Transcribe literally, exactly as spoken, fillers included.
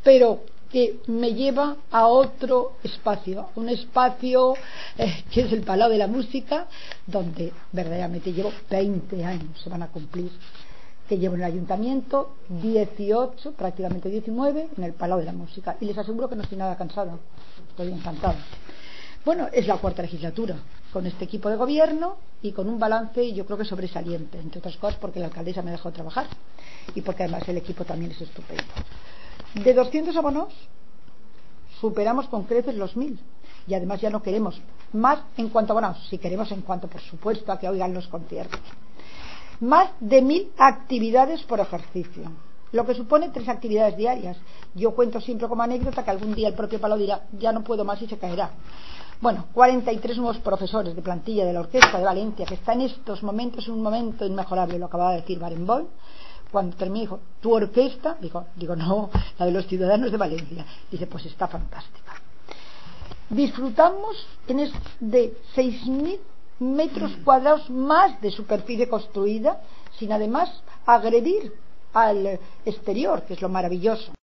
pero que me lleva a otro espacio, un espacio eh, que es el Palau de la Música, donde verdaderamente llevo veinte años, se van a cumplir, que llevo en el ayuntamiento, dieciocho, prácticamente diecinueve, en el Palau de la Música, y les aseguro que no estoy nada cansada, estoy encantada. Bueno, es la cuarta legislatura con este equipo de gobierno y con un balance, yo creo que sobresaliente, entre otras cosas porque la alcaldesa me dejó trabajar y porque además el equipo también es estupendo. De doscientos abonos superamos con creces los mil y además ya no queremos más en cuanto a abonados, si queremos en cuanto, por supuesto, a que oigan los conciertos. Más de mil actividades por ejercicio, lo que supone tres actividades diarias. Yo cuento siempre como anécdota que algún día el propio Palau dirá, ya no puedo más y se caerá. Bueno, cuarenta y tres nuevos profesores de plantilla de la Orquesta de Valencia, que está en estos momentos en un momento inmejorable, lo acababa de decir Barenboim. Cuando terminé dijo, ¿tu orquesta? Digo, digo, no, la de los ciudadanos de Valencia. Dice, pues está fantástica. Disfrutamos en es de seis mil metros cuadrados más de superficie construida, sin además agredir al exterior, que es lo maravilloso.